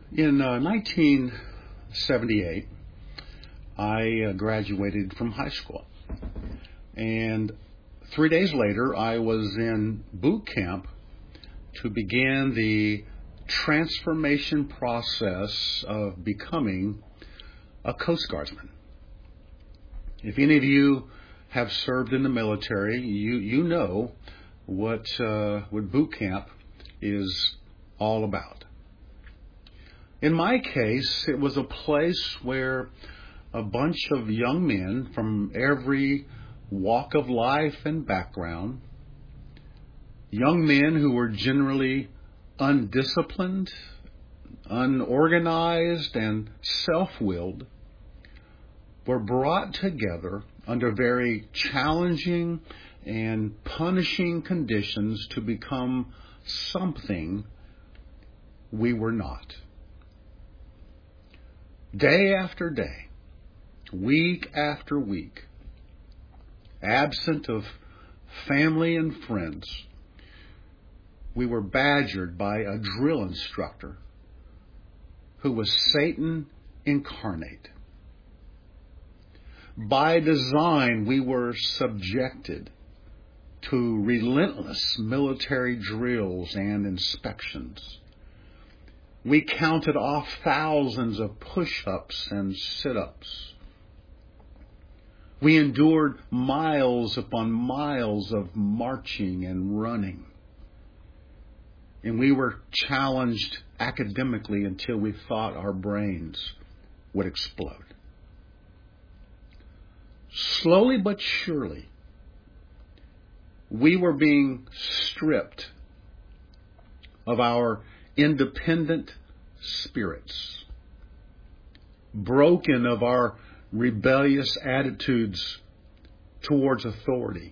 In 1978, I graduated from high school. And 3 days later, I was in boot camp to begin the transformation process of becoming a Coast Guardsman. If any of you have served in the military, you know what boot camp is all about. In my case, it was a place where a bunch of young men from every walk of life and background, young men who were generally undisciplined, unorganized, and self-willed, were brought together under very challenging and punishing conditions to become something we were not. Day after day, week after week, absent of family and friends, we were badgered by a drill instructor who was Satan incarnate. By design, we were subjected to relentless military drills and inspections. We counted off thousands of push-ups and sit-ups. We endured miles upon miles of marching and running. And we were challenged academically until we thought our brains would explode. Slowly but surely, we were being stripped of our independent spirits, broken of our rebellious attitudes towards authority,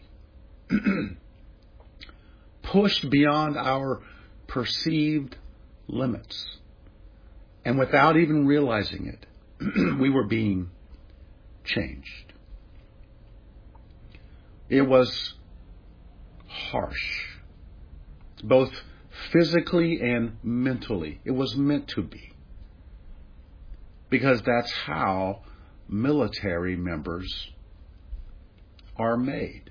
pushed beyond our perceived limits, and without even realizing it, we were being changed. It was harsh, both physically and mentally. It was meant to be, because that's how military members are made.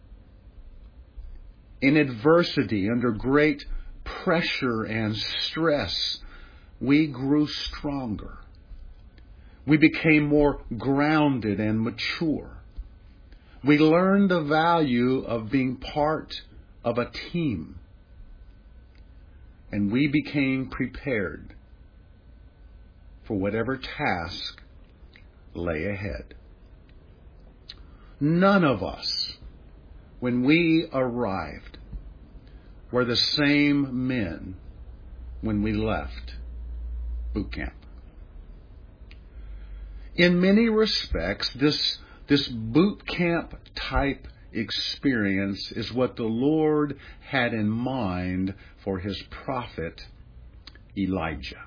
In adversity, under great pressure and stress, we grew stronger. We became more grounded and mature. We learned the value of being part of a team. And we became prepared for whatever task lay ahead. None of us, when we arrived, were the same men when we left boot camp. In many respects, this boot camp type experience is what the Lord had in mind for His prophet Elijah.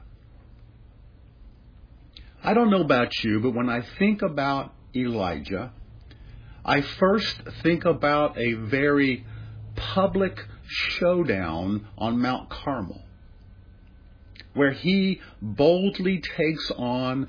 I don't know about you, but when I think about Elijah, I first think about a very public showdown on Mount Carmel, where he boldly takes on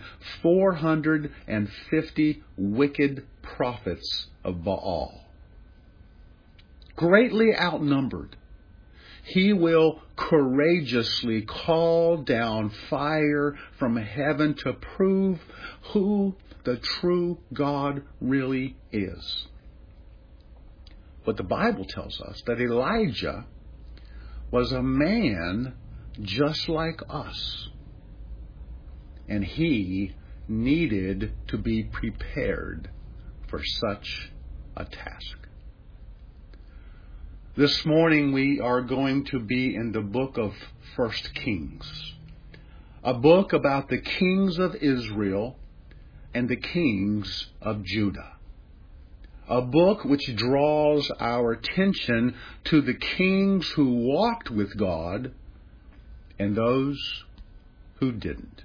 450 wicked prophets of Baal. Greatly outnumbered, he will courageously call down fire from heaven to prove who the true God really is. But the Bible tells us that Elijah was a man just like us, and he needed to be prepared for such a task. This morning we are going to be in the book of 1 Kings, a book about the kings of Israel and the kings of Judah. A book which draws our attention to the kings who walked with God and those who didn't.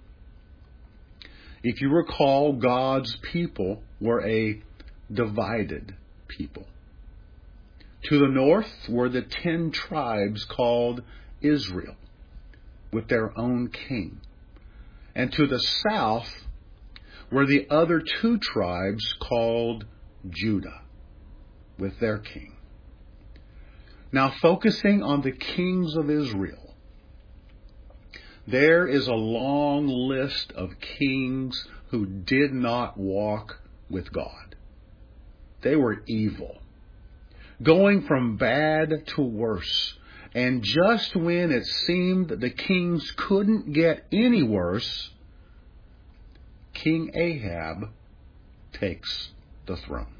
If you recall, God's people were a divided people. To the north were the 10 tribes called Israel, with their own king. And to the south were the other two tribes called Judah, with their king. Now, focusing on the kings of Israel, there is a long list of kings who did not walk with God. They were evil, going from bad to worse. And just when it seemed that the kings couldn't get any worse, King Ahab takes the throne.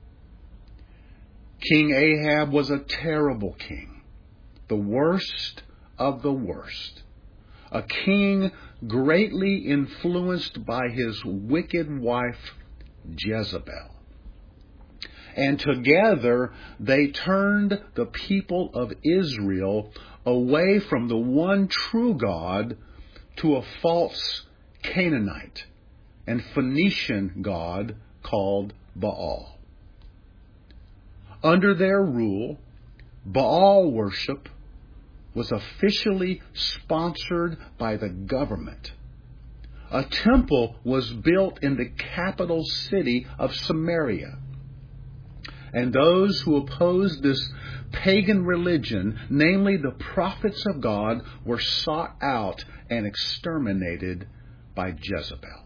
King Ahab was a terrible king, the worst of the worst. A king greatly influenced by his wicked wife, Jezebel. And together they turned the people of Israel away from the one true God to a false Canaanite and Phoenician god called Baal. Under their rule, Baal worship was officially sponsored by the government. A temple was built in the capital city of Samaria. And those who opposed this pagan religion, namely the prophets of God, were sought out and exterminated by Jezebel.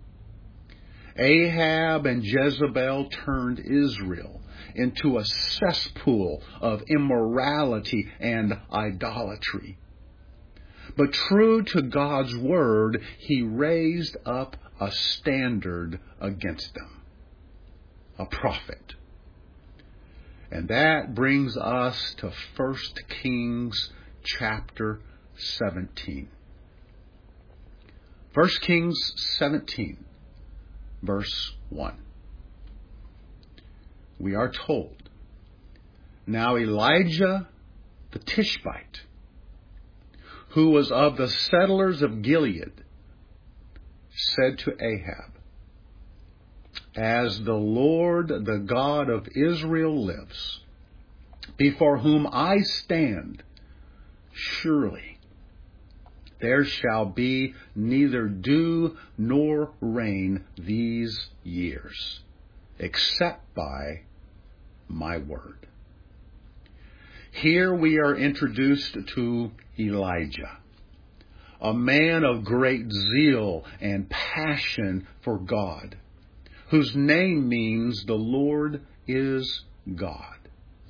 Ahab and Jezebel turned Israel into a cesspool of immorality and idolatry. But true to God's word, He raised up a standard against them, a prophet. And that brings us to 1 Kings chapter 17. 1 Kings 17, verse 1. We are told, "Now Elijah the Tishbite, who was of the settlers of Gilead, said to Ahab, 'As the Lord, the God of Israel, lives, before whom I stand, surely there shall be neither dew nor rain these years, except by my word.'" Here we are introduced to Elijah, a man of great zeal and passion for God, whose name means the Lord is God.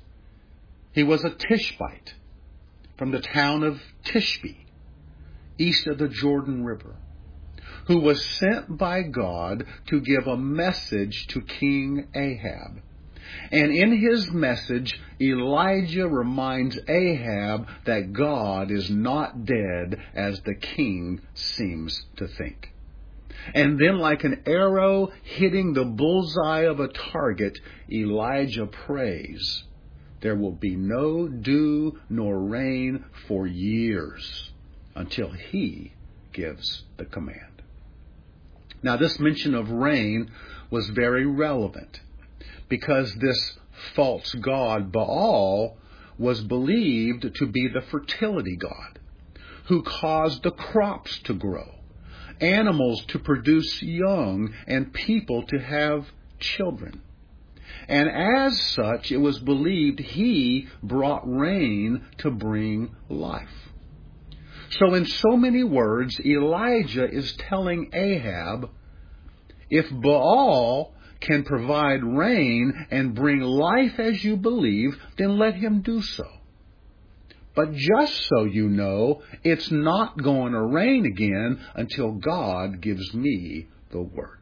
He was a Tishbite from the town of Tishbe, east of the Jordan River, who was sent by God to give a message to King Ahab. And in his message, Elijah reminds Ahab that God is not dead as the king seems to think. And then, like an arrow hitting the bullseye of a target, Elijah prays, "There will be no dew nor rain for years until He gives the command." Now, this mention of rain was very relevant because this false god, Baal, was believed to be the fertility god who caused the crops to grow, animals to produce young, and people to have children. And as such, it was believed he brought rain to bring life. So in so many words, Elijah is telling Ahab, if Baal can provide rain and bring life as you believe, then let him do so. But just so you know, it's not going to rain again until God gives me the word.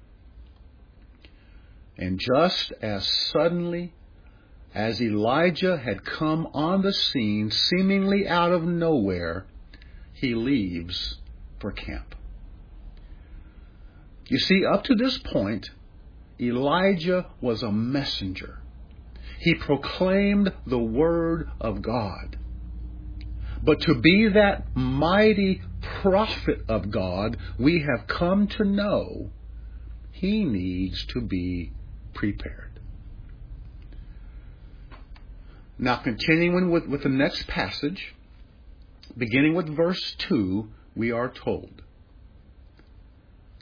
And just as suddenly as Elijah had come on the scene, seemingly out of nowhere, he leaves for camp. You see, up to this point, Elijah was a messenger. He proclaimed the word of God. But to be that mighty prophet of God, we have come to know he needs to be prepared. Now, continuing with the next passage, beginning with verse 2, we are told,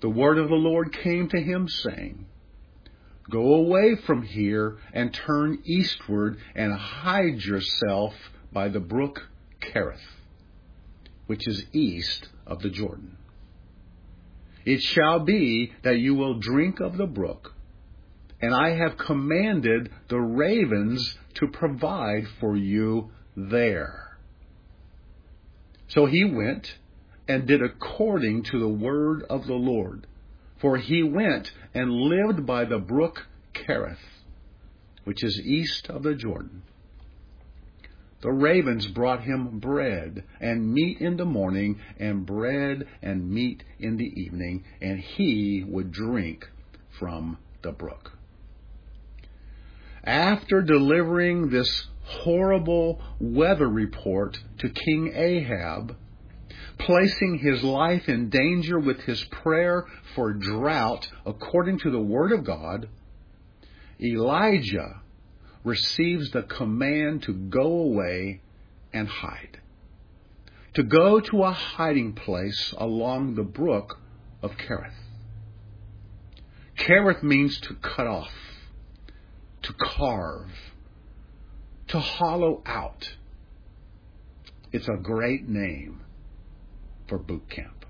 the word of the Lord came to him, saying, Go away from here and turn eastward and hide yourself by the brook Kerith, which is east of the Jordan. It shall be that you will drink of the brook, and I have commanded the ravens to provide for you there. So he went and did according to the word of the Lord. For he went and lived by the brook Kerith, which is east of the Jordan. The ravens brought him bread and meat in the morning, and bread and meat in the evening, and he would drink from the brook. After delivering this horrible weather report to King Ahab, placing his life in danger with his prayer for drought according to the word of God, Elijah receives the command to go away and hide, to go to a hiding place along the brook of Kerith. Kerith means to cut off, to carve, to hollow out. It's a great name for boot camp.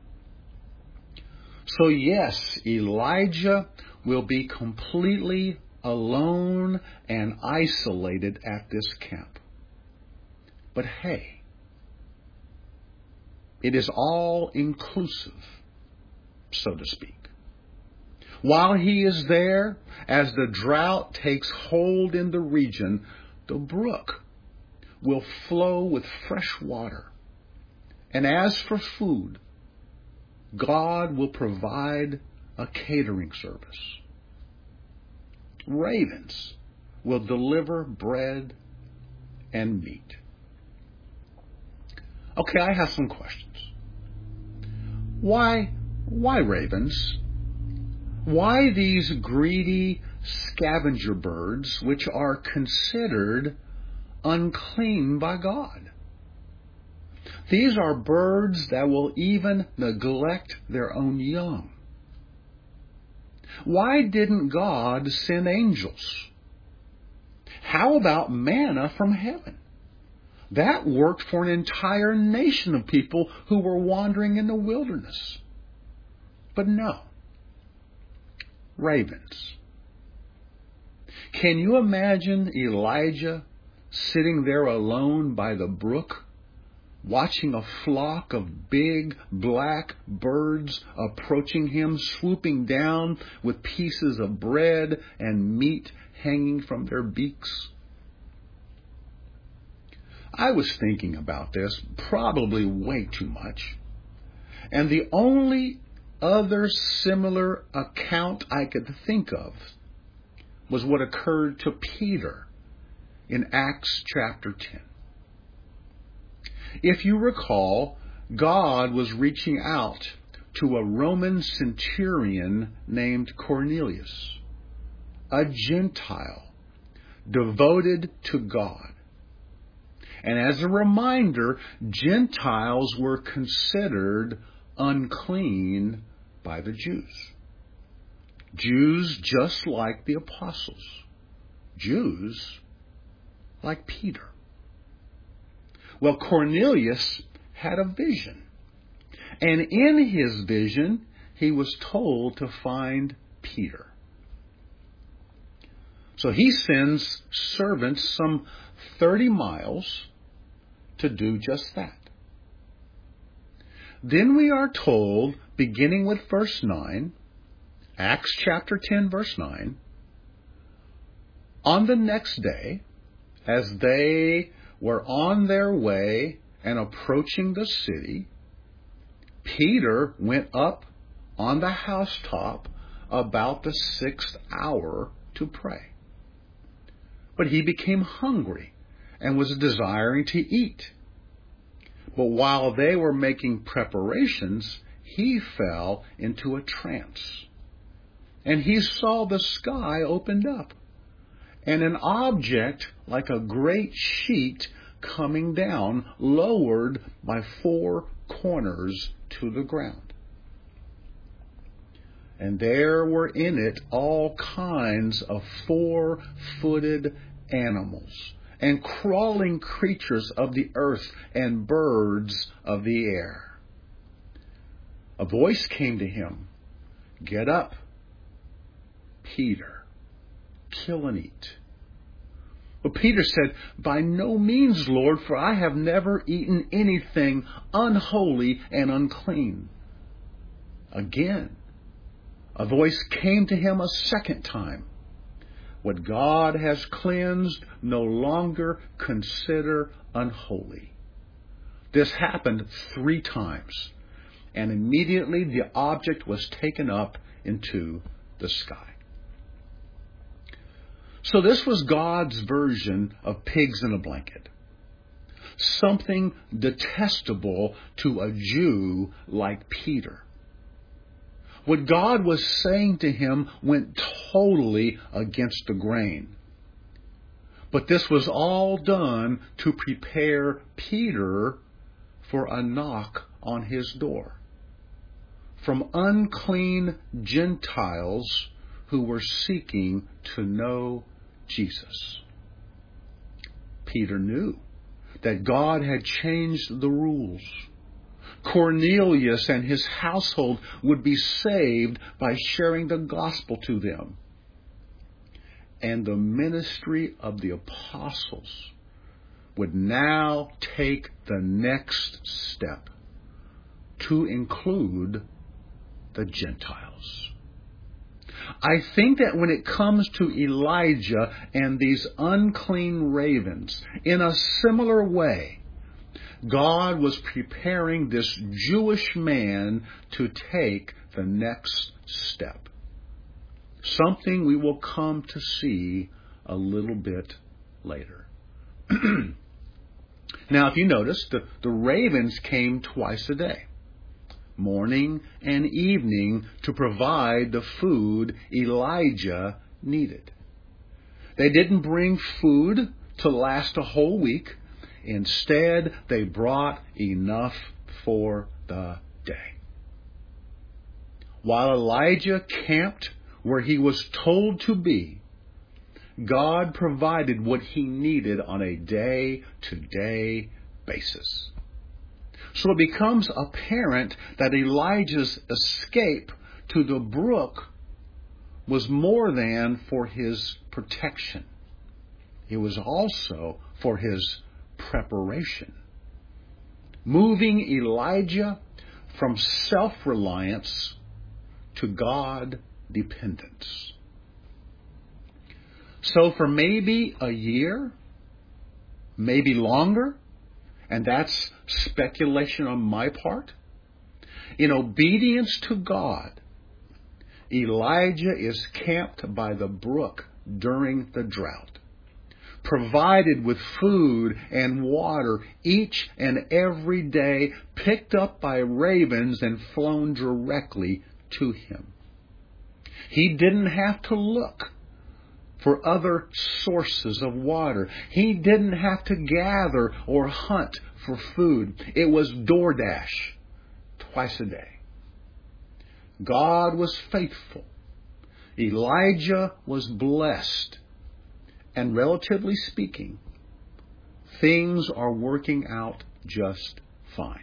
So yes, Elijah will be completely alone and isolated at this camp. But hey, it is all inclusive, so to speak. While he is there, as the drought takes hold in the region, the brook will flow with fresh water. And as for food, God will provide a catering service. Ravens will deliver bread and meat. Okay, I have some questions. Why ravens? Why these greedy scavenger birds which are considered unclean by God? These are birds that will even neglect their own young. Why didn't God send angels? How about manna from heaven? That worked for an entire nation of people who were wandering in the wilderness. But no. Ravens. Can you imagine Elijah sitting there alone by the brook, watching a flock of big black birds approaching him, swooping down with pieces of bread and meat hanging from their beaks? I was thinking about this, probably way too much. And the only other similar account I could think of was what occurred to Peter in Acts chapter 10. If you recall, God was reaching out to a Roman centurion named Cornelius, a Gentile devoted to God. And as a reminder, Gentiles were considered unclean by the Jews. Jews just like the apostles. Jews like Peter. Well, Cornelius had a vision. And in his vision, he was told to find Peter. So he sends servants some 30 miles to do just that. Then we are told, beginning with verse 9, Acts chapter 10, verse 9, on the next day, as they were on their way and approaching the city, Peter went up on the housetop about the 6th hour to pray. But he became hungry and was desiring to eat. But while they were making preparations, he fell into a trance. And he saw the sky opened up, and an object like a great sheet coming down, lowered by 4 corners to the ground. and there were in it all kinds of four-footed animals, and crawling creatures of the earth, and birds of the air. A voice came to him, "Get up, Peter, kill and eat." But Peter said, "By no means, Lord, for I have never eaten anything unholy and unclean." Again, a voice came to him a second time. "What God has cleansed, no longer consider unholy." This happened 3 times, and immediately the object was taken up into the sky. So this was God's version of pigs in a blanket. Something detestable to a Jew like Peter. What God was saying to him went totally against the grain. But this was all done to prepare Peter for a knock on his door from unclean Gentiles who were seeking to know Jesus. Peter knew that God had changed the rules. Cornelius and his household would be saved by sharing the gospel to them. And the ministry of the apostles would now take the next step to include the Gentiles. I think that when it comes to Elijah and these unclean ravens, in a similar way, God was preparing this Jewish man to take the next step. Something we will come to see a little bit later. Now, if you notice, the ravens came twice a day, morning and evening, to provide the food Elijah needed. They didn't bring food to last a whole week. Instead, they brought enough for the day. While Elijah camped where he was told to be, God provided what he needed on a day-to-day basis. So it becomes apparent that Elijah's escape to the brook was more than for his protection. It was also for his preparation, moving Elijah from self-reliance to God-dependence. So for maybe a year, maybe longer, and that's speculation on my part, in obedience to God, Elijah is camped by the brook during the drought, provided with food and water each and every day, picked up by ravens and flown directly to him. He didn't have to look for other sources of water. He didn't have to gather or hunt for food. It was DoorDash twice a day. God was faithful. Elijah was blessed. And relatively speaking, things are working out just fine.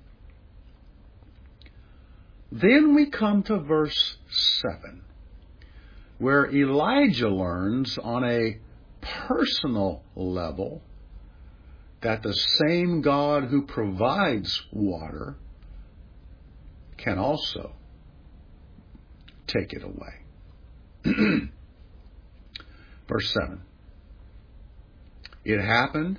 Then we come to verse 7, where Elijah learns on a personal level that the same God who provides water can also take it away. Verse 7. It happened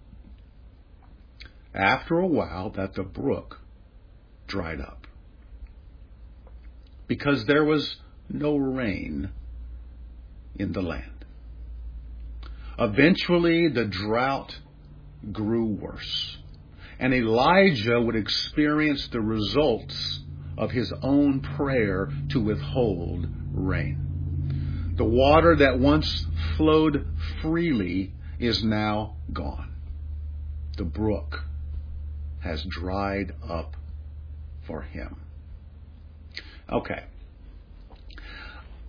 after a while that the brook dried up, because there was no rain in the land. Eventually, the drought grew worse, and Elijah would experience the results of his own prayer to withhold rain. The water that once flowed freely is now gone. The brook has dried up for him. Okay.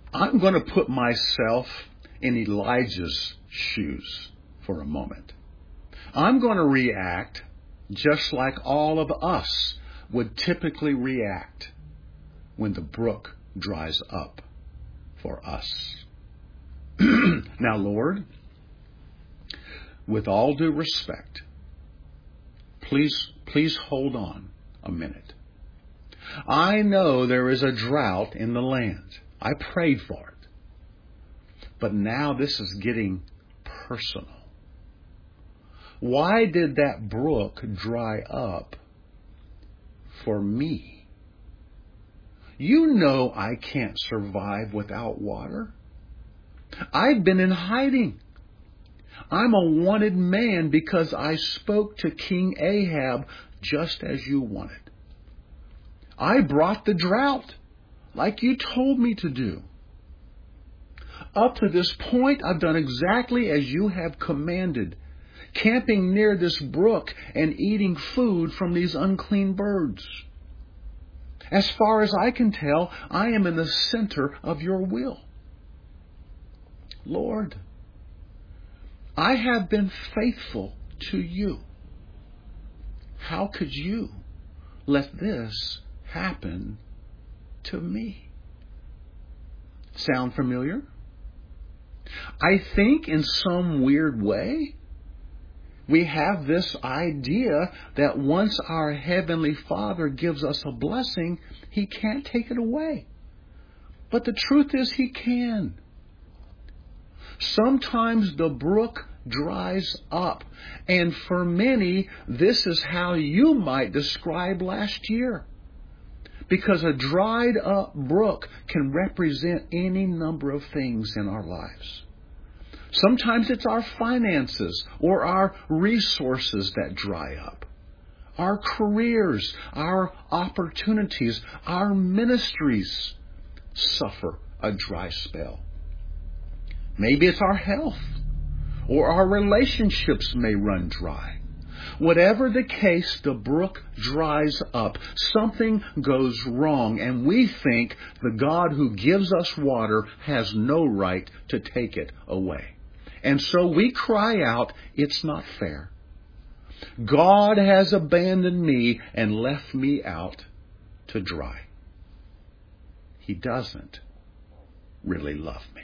I'm going to put myself in Elijah's shoes for a moment. I'm going to react just like all of us would typically react when the brook dries up for us. Now, Lord, with all due respect, please hold on a minute. I know there is a drought in the land. I prayed for it. But now this is getting personal. Why did that brook dry up for me? You know I can't survive without water. I've been in hiding. I'm a wanted man because I spoke to King Ahab just as you wanted. I brought the drought like you told me to do. Up to this point, I've done exactly as you have commanded, camping near this brook and eating food from these unclean birds. As far as I can tell, I am in the center of your will. Lord, I have been faithful to you. How could you let this happen to me? Sound familiar? I think in some weird way, we have this idea that once our Heavenly Father gives us a blessing, He can't take it away. But the truth is He can. Sometimes the brook dries up. And for many, this is how you might describe last year. Because a dried up brook can represent any number of things in our lives. Sometimes it's our finances or our resources that dry up. Our careers, our opportunities, our ministries suffer a dry spell. Maybe it's our health or our relationships may run dry. Whatever the case, the brook dries up. Something goes wrong, and we think the God who gives us water has no right to take it away. And so we cry out, it's not fair. God has abandoned me and left me out to dry. He doesn't really love me.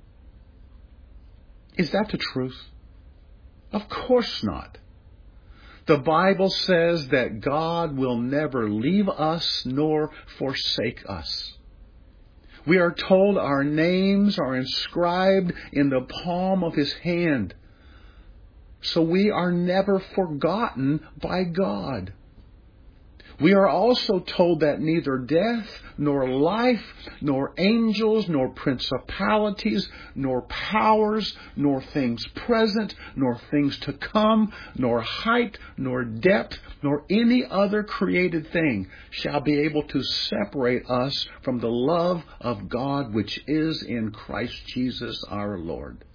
Is that the truth? Of course not. The Bible says that God will never leave us nor forsake us. We are told our names are inscribed in the palm of His hand. So we are never forgotten by God. We are also told that neither death, nor life, nor angels, nor principalities, nor powers, nor things present, nor things to come, nor height, nor depth, nor any other created thing shall be able to separate us from the love of God which is in Christ Jesus our Lord.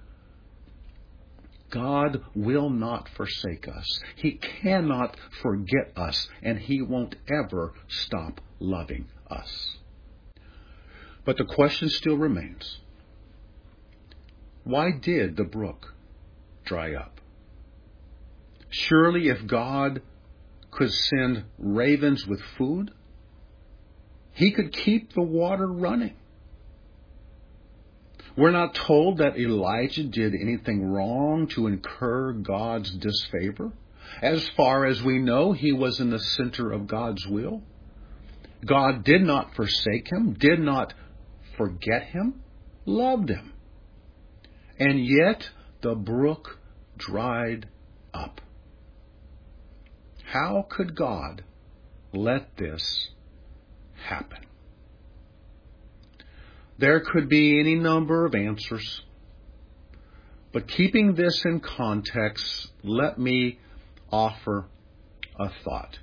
God will not forsake us. He cannot forget us, and He won't ever stop loving us. But the question still remains. Why did the brook dry up? Surely if God could send ravens with food, He could keep the water running. We're not told that Elijah did anything wrong to incur God's disfavor. As far as we know, he was in the center of God's will. God did not forsake him, did not forget him, loved him. And yet the brook dried up. How could God let this happen? There could be any number of answers. But keeping this in context, let me offer a thought.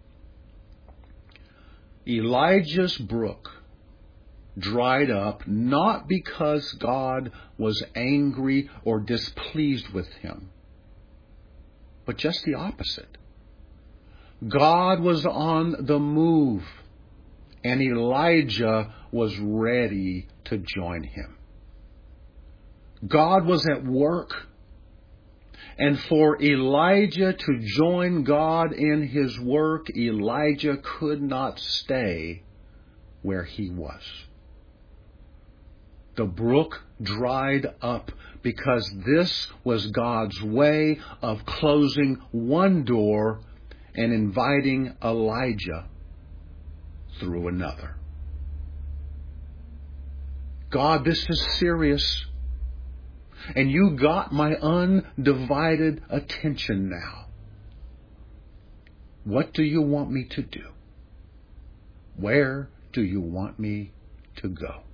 Elijah's brook dried up not because God was angry or displeased with him, but just the opposite. God was on the move, and Elijah was ready to join him. God was at work, and for Elijah to join God in his work, Elijah could not stay where he was. The brook dried up because this was God's way of closing one door and inviting Elijah through another. God, this is serious. And you got my undivided attention now. What do you want me to do? Where do you want me to go?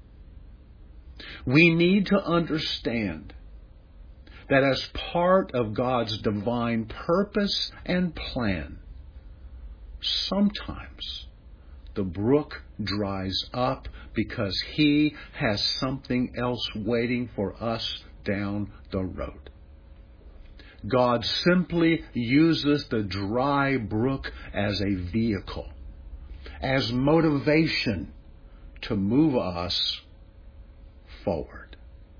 We need to understand that as part of God's divine purpose and plan, sometimes the brook dries up because He has something else waiting for us down the road. God simply uses the dry brook as a vehicle, as motivation to move us forward.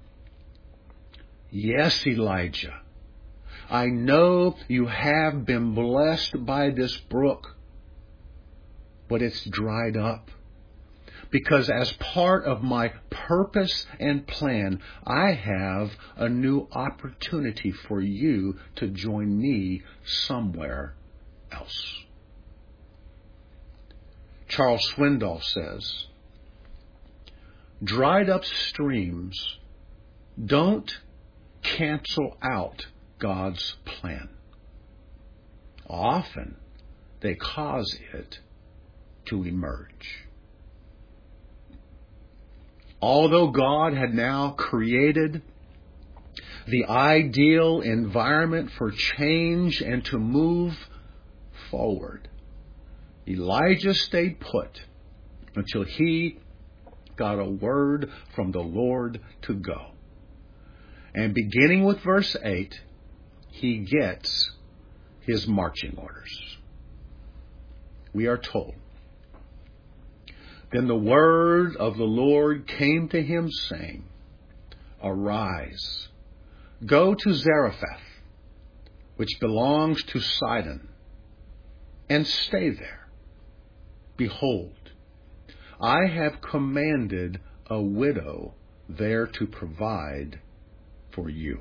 Yes, Elijah, I know you have been blessed by this brook, but it's dried up. Because as part of my purpose and plan, I have a new opportunity for you to join me somewhere else. Charles Swindoll says, dried up streams don't cancel out God's plan. Often they cause it to emerge. Although God had now created the ideal environment for change and to move forward, Elijah stayed put until he got a word from the Lord to go. And beginning with verse 8, he gets his marching orders. We are told, then the word of the Lord came to him, saying, arise, go to Zarephath, which belongs to Sidon, and stay there. Behold, I have commanded a widow there to provide for you.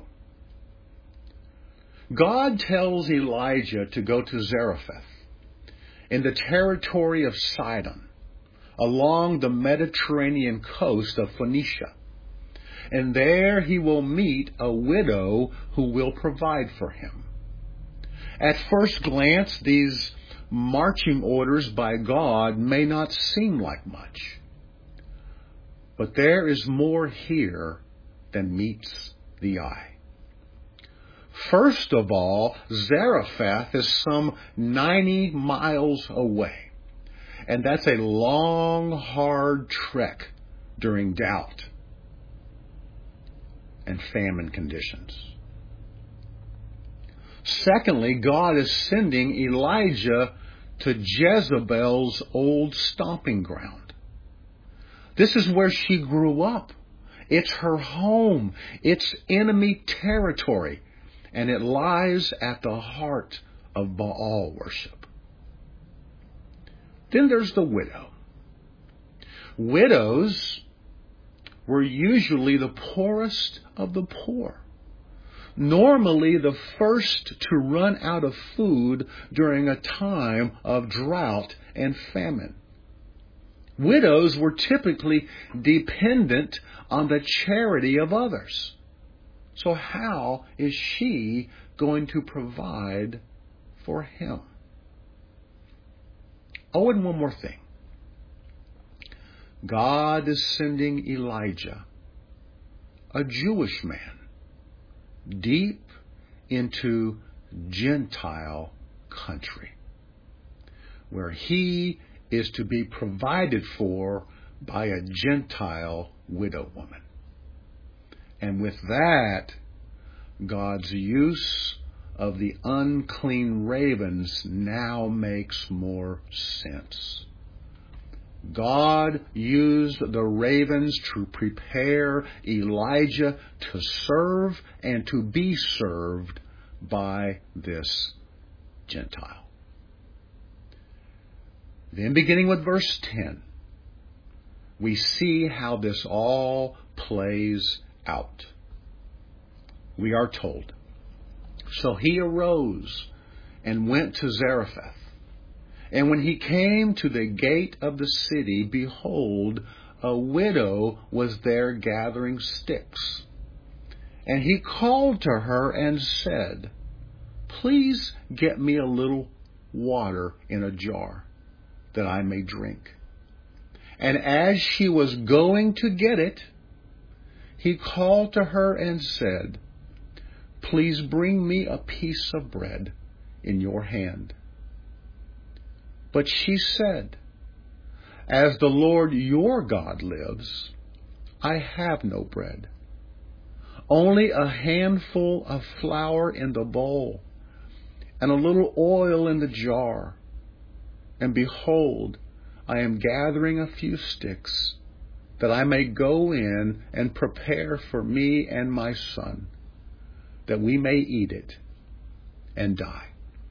God tells Elijah to go to Zarephath in the territory of Sidon, along the Mediterranean coast of Phoenicia. And there he will meet a widow who will provide for him. At first glance, these marching orders by God may not seem like much. But there is more here than meets the eye. First of all, Zarephath is some 90 miles away. And that's a long, hard trek during drought and famine conditions. Secondly, God is sending Elijah to Jezebel's old stomping ground. This is where she grew up. It's her home. It's enemy territory. And it lies at the heart of Baal worship. Then there's the widow. Widows were usually the poorest of the poor. Normally the first to run out of food during a time of drought and famine. Widows were typically dependent on the charity of others. So how is she going to provide for him? Oh, and one more thing. God is sending Elijah, a Jewish man, deep into Gentile country, where he is to be provided for by a Gentile widow woman. And with that, God's use of the unclean ravens now makes more sense. God used the ravens to prepare Elijah to serve and to be served by this Gentile. Then beginning with verse 10, we see how this all plays out. We are told, "So he arose and went to Zarephath. And when he came to the gate of the city, behold, a widow was there gathering sticks. And he called to her and said, 'Please get me a little water in a jar, that I may drink.' And as she was going to get it, he called to her and said, 'Please bring me a piece of bread in your hand.' But she said, 'As the Lord your God lives, I have no bread, only a handful of flour in the bowl, and a little oil in the jar. And behold, I am gathering a few sticks, that I may go in and prepare for me and my son, that we may eat it and die.'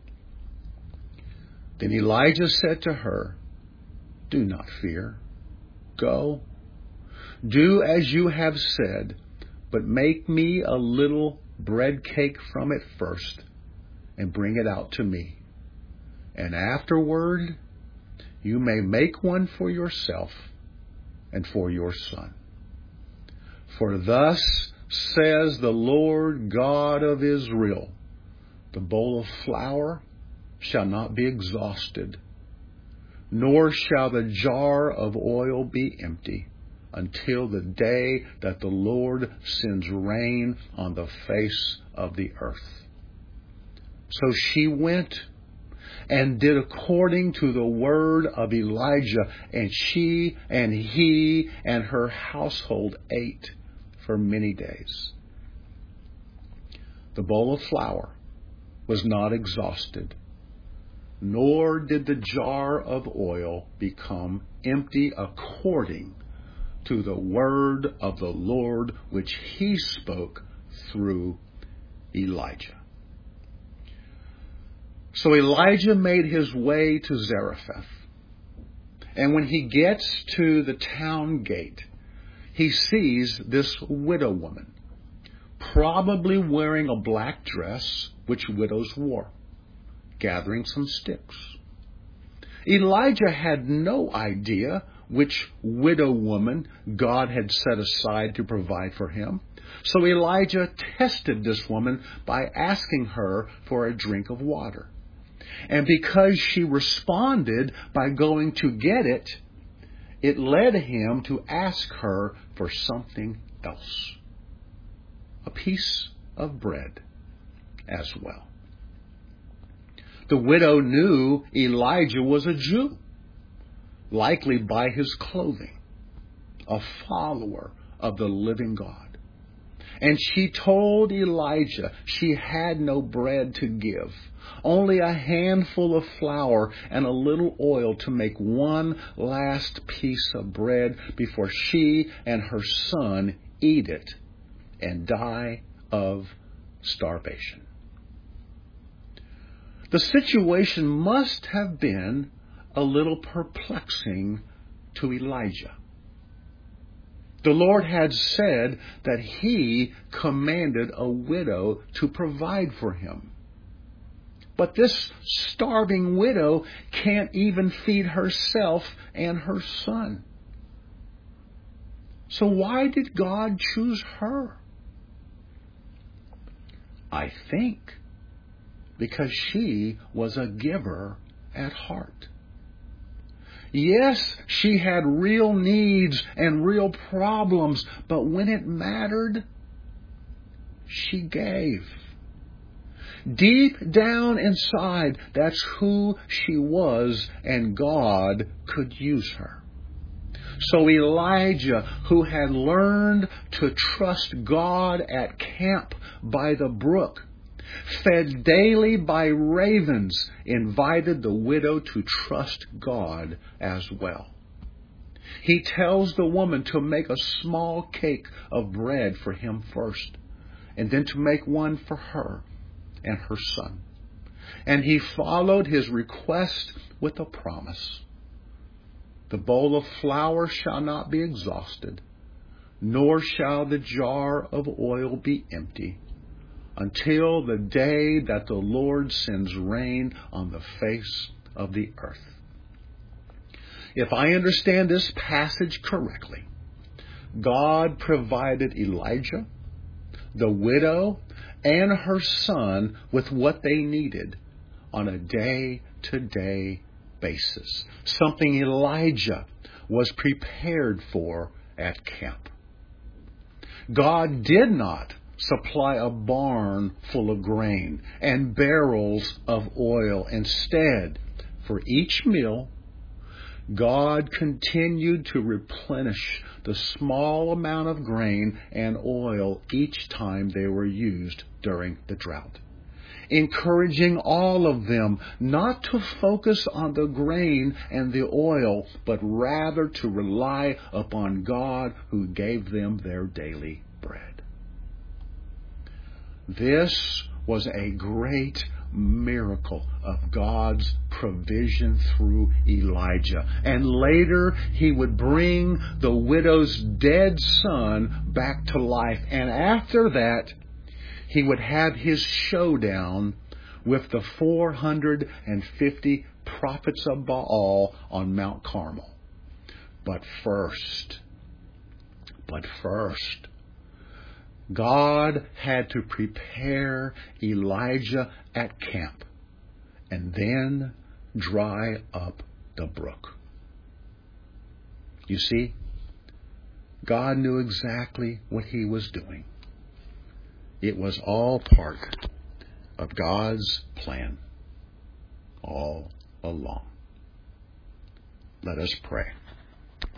Then Elijah said to her, 'Do not fear. Go, do as you have said, but make me a little bread cake from it first, and bring it out to me. And afterward you may make one for yourself and for your son. For thus says the Lord God of Israel, the bowl of flour shall not be exhausted, nor shall the jar of oil be empty, until the day that the Lord sends rain on the face of the earth.' So she went and did according to the word of Elijah, and she and he and her household ate for many days. The bowl of flour was not exhausted, nor did the jar of oil become empty, according to the word of the Lord which he spoke through Elijah." So Elijah made his way to Zarephath. And when he gets to the town gate, he sees this widow woman, probably wearing a black dress, which widows wore, gathering some sticks. Elijah had no idea which widow woman God had set aside to provide for him. So Elijah tested this woman by asking her for a drink of water. And because she responded by going to get it, it led him to ask her for something else, a piece of bread as well. The widow knew Elijah was a Jew, likely by his clothing, a follower of the living God. And she told Elijah she had no bread to give, only a handful of flour and a little oil to make one last piece of bread before she and her son eat it and die of starvation. The situation must have been a little perplexing to Elijah. The Lord had said that he commanded a widow to provide for him. But this starving widow can't even feed herself and her son. So why did God choose her? I think because she was a giver at heart. Yes, she had real needs and real problems, but when it mattered, she gave. Deep down inside, that's who she was, and God could use her. So Elijah, who had learned to trust God at camp by the brook, fed daily by ravens, invited the widow to trust God as well. He tells the woman to make a small cake of bread for him first, and then to make one for her and her son. And he followed his request with a promise. The bowl of flour shall not be exhausted, nor shall the jar of oil be empty, until the day that the Lord sends rain on the face of the earth. If I understand this passage correctly, God provided Elijah, the widow, and her son with what they needed on a day-to-day basis, something Elijah was prepared for at camp. God did not supply a barn full of grain and barrels of oil. Instead, for each meal, God continued to replenish the small amount of grain and oil each time they were used during the drought, encouraging all of them not to focus on the grain and the oil, but rather to rely upon God who gave them their daily bread. This was a great miracle of God's provision through Elijah. And later he would bring the widow's dead son back to life. And after that, he would have his showdown with the 450 prophets of Baal on Mount Carmel. But first, God had to prepare Elijah at camp and then dry up the brook. You see, God knew exactly what he was doing. It was all part of God's plan all along. Let us pray.